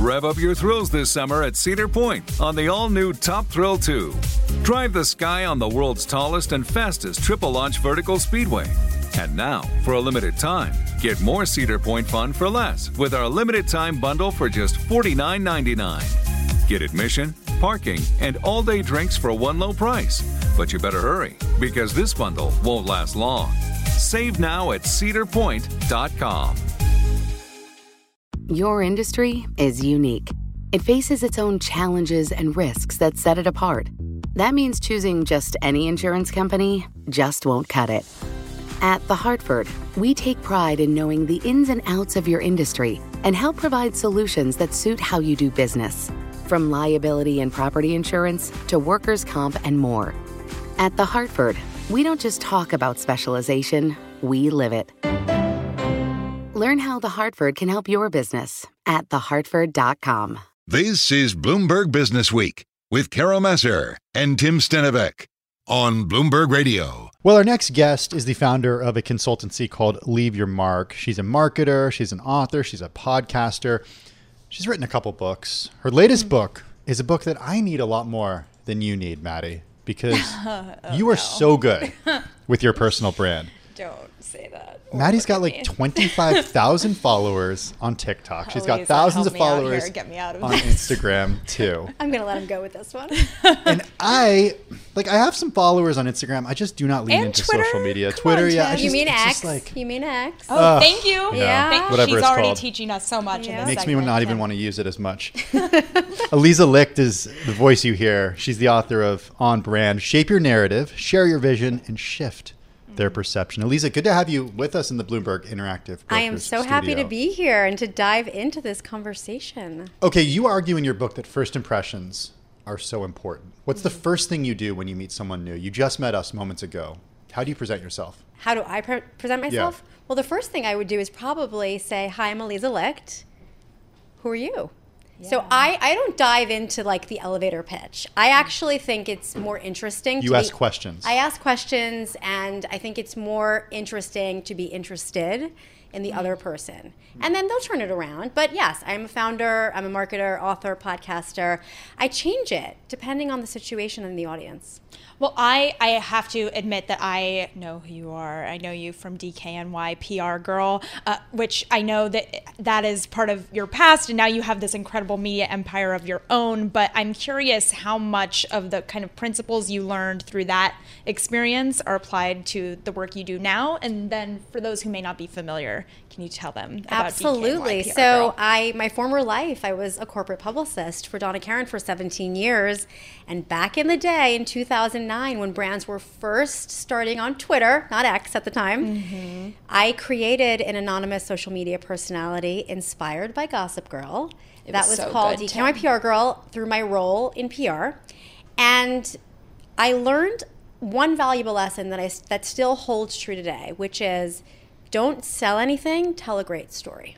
Rev up your thrills this summer at Cedar Point on the all-new Top Thrill 2. Drive the sky on the world's tallest and fastest triple-launch vertical speedway. And now, for a limited time, get more Cedar Point fun for less with our limited-time bundle for just $49.99. Get admission, parking, and all-day drinks for one low price. But you better hurry, because this bundle won't last long. Save now at cedarpoint.com. Your industry is unique. It faces its own challenges and risks that set it apart. That means choosing just any insurance company just won't cut it. At The Hartford, we take pride in knowing the ins and outs of your industry and help provide solutions that suit how you do business. From liability and property insurance to workers' comp and more. At The Hartford, we don't just talk about specialization, we live it. Learn how The Hartford can help your business at thehartford.com. This is Bloomberg Business Week with Carol Massar and Tim Stenovec on Bloomberg Radio. Well, our next guest is the founder of a consultancy called Leave Your Mark. She's a marketer, she's an author, she's a podcaster. She's written a couple books. Her latest book is a book that I need a lot more than you need, Maddie, because you are so good with your personal brand. Don't say that. Maddie's got like 25,000 followers on TikTok. She's got thousands of followers on Instagram too. I'm going to let him go with this one. And I have some followers on Instagram. I just do not lean into Twitter? social media. Come Twitter, on, yeah. Tim. You mean X? Like, You mean X? Oh, thank you. Yeah. whatever She's it's already called. teaching us so much in this Makes segment. me not even want to use it as much. Aliza Licht is the voice you hear. She's the author of On Brand, Shape Your Narrative, Share Your Vision, and Shift Their Perception. Aliza, good to have you with us in the Bloomberg Interactive I am Brokers so happy studio. to be here and to dive into this conversation. Okay, you argue in your book that first impressions are so important. What's the first thing you do when you meet someone new? You just met us moments ago. How do you present yourself? How do I present myself? Well, the first thing I would do is probably say, hi, I'm Aliza Licht. Who are you? Yeah. So I don't dive into like the elevator pitch. I actually think it's more interesting. You ask questions. I ask questions, and I think it's more interesting to be interested in the other person. And then they'll turn it around. But yes, I'm a founder, I'm a marketer, author, podcaster. I change it depending on the situation and the audience. Well, I have to admit that I know who you are. I know you from DKNY PR Girl, which I know that is part of your past, and now you have this incredible media empire of your own. But I'm curious how much of the kind of principles you learned through that experience are applied to the work you do now. And then for those who may not be familiar, can you tell them about Absolutely. DKNY PR So Girl? my former life, I was a corporate publicist for Donna Karan for 17 years. And back in the day, in 2009, when brands were first starting on Twitter, not X at the time, I created an anonymous social media personality inspired by Gossip Girl. That was so called good, DKNY Tim. PR Girl through my role in PR. And I learned one valuable lesson that still holds true today, which is don't sell anything, tell a great story.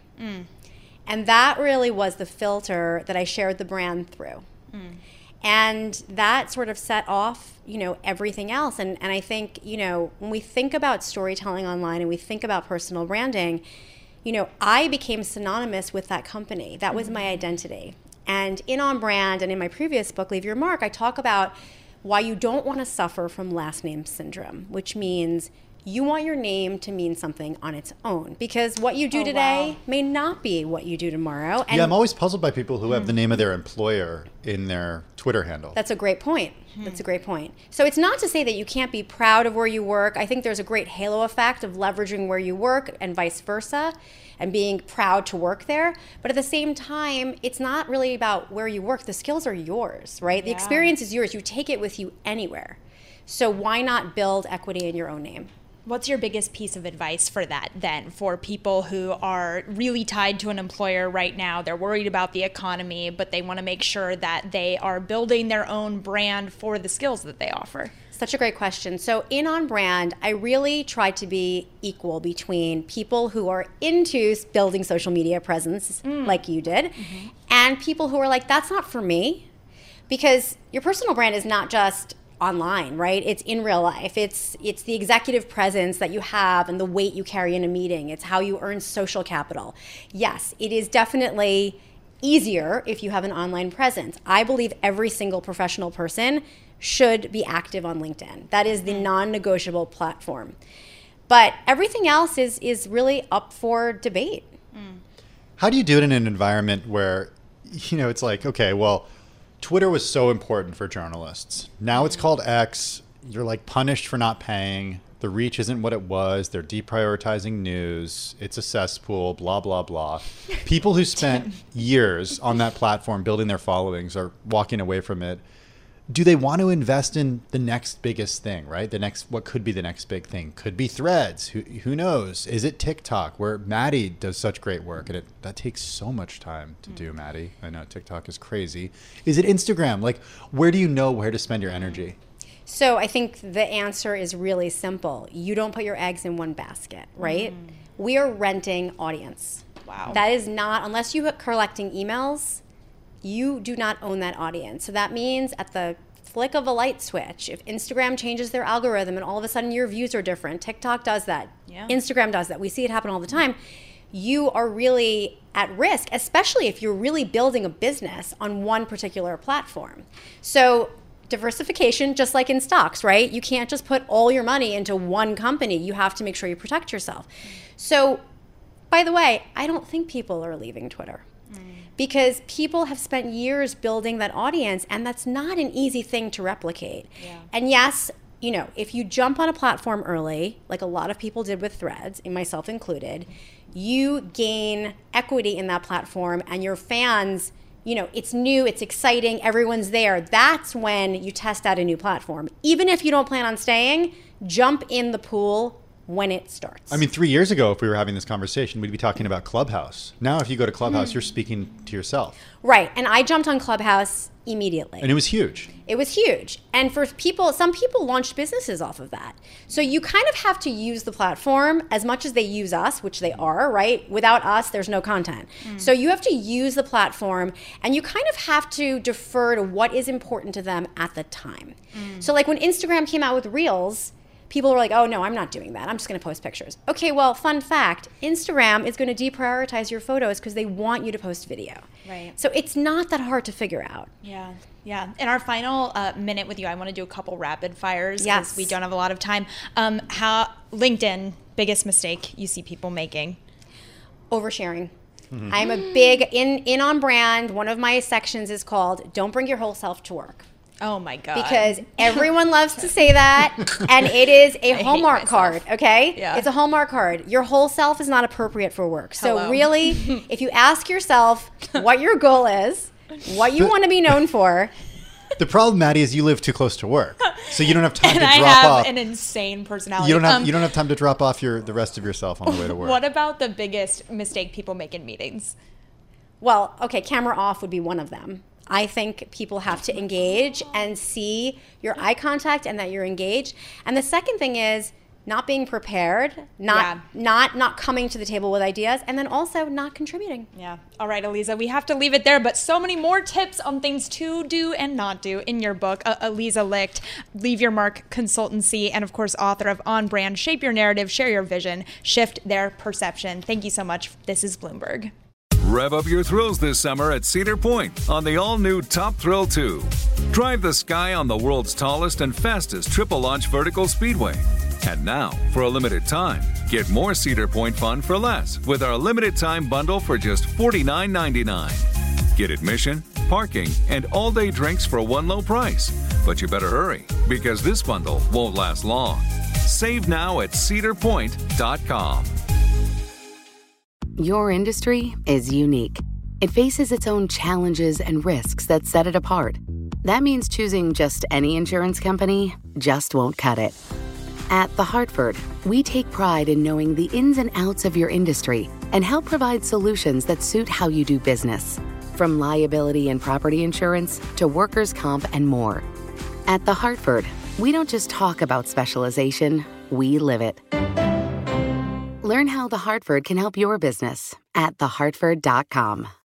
And that really was the filter that I shared the brand through. And that sort of set off, everything else. And I think, when we think about storytelling online and we think about personal branding, I became synonymous with that company. That was my identity. And in On Brand and in my previous book, Leave Your Mark, I talk about why you don't want to suffer from last name syndrome, which means you want your name to mean something on its own, because what you do today may not be what you do tomorrow. And I'm always puzzled by people who have the name of their employer in their Twitter handle. That's a great point. That's a great point. So it's not to say that you can't be proud of where you work. I think there's a great halo effect of leveraging where you work and vice versa, and being proud to work there. But at the same time, it's not really about where you work. The skills are yours, right? The experience is yours. You take it with you anywhere. So why not build equity in your own name? What's your biggest piece of advice for that then, for people who are really tied to an employer right now? They're worried about the economy, but they want to make sure that they are building their own brand for the skills that they offer. Such a great question. So in On Brand, I really tried to be equal between people who are into building social media presence like you did, and people who are like, that's not for me. Because your personal brand is not just online, right? It's in real life. It's the executive presence that you have and the weight you carry in a meeting. It's how you earn social capital. Yes, it is definitely easier if you have an online presence. I believe every single professional person should be active on LinkedIn. That is the non-negotiable platform. But everything else is really up for debate. How do you do it in an environment where, it's like, okay, well, Twitter was so important for journalists. Now it's called X. You're like punished for not paying. The reach isn't what it was. They're deprioritizing news. It's a cesspool, blah, blah, blah. People who spent years on that platform building their followings are walking away from it. Do they want to invest in the next biggest thing, right? What could be the next big thing? Could be Threads. Who knows? Is it TikTok, where Maddie does such great work? And that takes so much time to do, Maddie. I know TikTok is crazy. Is it Instagram? Like, where do you know where to spend your energy? So I think the answer is really simple. You don't put your eggs in one basket, right? We are renting audience. Wow. That is not, unless you are collecting emails, you do not own that audience. So that means at the flick of a light switch, if Instagram changes their algorithm and all of a sudden your views are different, TikTok does that, Instagram does that, we see it happen all the time, you are really at risk, especially if you're really building a business on one particular platform. So diversification, just like in stocks, right? You can't just put all your money into one company. You have to make sure you protect yourself. So, by the way, I don't think people are leaving Twitter. Because people have spent years building that audience, and that's not an easy thing to replicate. And yes, if you jump on a platform early, like a lot of people did with Threads, and myself included, you gain equity in that platform, and your fans, it's new, it's exciting, everyone's there. That's when you test out a new platform. Even if you don't plan on staying, jump in the pool when it starts. I mean, 3 years ago, if we were having this conversation, we'd be talking about Clubhouse. Now, if you go to Clubhouse, you're speaking to yourself. Right. And I jumped on Clubhouse immediately. And it was huge. It was huge. And for people, some people launched businesses off of that. So you kind of have to use the platform as much as they use us, which they are, right? Without us, there's no content. So you have to use the platform, and you kind of have to defer to what is important to them at the time. So like when Instagram came out with Reels, people were like, oh, no, I'm not doing that. I'm just going to post pictures. Okay, well, fun fact, Instagram is going to deprioritize your photos because they want you to post video. Right. So it's not that hard to figure out. Yeah. In our final minute with you, I want to do a couple rapid fires because Yes. we don't have a lot of time. How LinkedIn, biggest mistake you see people making? Oversharing. I'm a big, in on brand, one of my sections is called, don't bring your whole self to work. Oh my God. Because everyone loves to say that, and it is a Hallmark myself. card, okay? Yeah. It's a Hallmark card. Your whole self is not appropriate for work. So Hello. really, if you ask yourself what your goal is, what you want to be known for. The problem, Maddie, is you live too close to work, so you don't have time And to I drop have off. an insane personality. You don't have time to drop off the rest of yourself on the way to work. What about the biggest mistake people make in meetings? Well, okay, camera off would be one of them. I think people have to engage and see your eye contact and that you're engaged. And the second thing is not being prepared, not coming to the table with ideas, and then also not contributing. Yeah. All right, Aliza, we have to leave it there, but so many more tips on things to do and not do in your book. Aliza Licht, Leave Your Mark Consultancy, and of course, author of On Brand, Shape Your Narrative, Share Your Vision, Shift Their Perception. Thank you so much. This is Bloomberg. Rev up your thrills this summer at Cedar Point on the all-new Top Thrill 2. Drive the sky on the world's tallest and fastest triple-launch vertical speedway. And now, for a limited time, get more Cedar Point fun for less with our limited-time bundle for just $49.99. Get admission, parking, and all-day drinks for one low price. But you better hurry, because this bundle won't last long. Save now at cedarpoint.com. Your industry is unique. It faces its own challenges and risks that set it apart. That means choosing just any insurance company just won't cut it. At The Hartford, we take pride in knowing the ins and outs of your industry and help provide solutions that suit how you do business. From liability and property insurance to workers' comp and more. At The Hartford, we don't just talk about specialization, we live it. Learn how The Hartford can help your business at thehartford.com.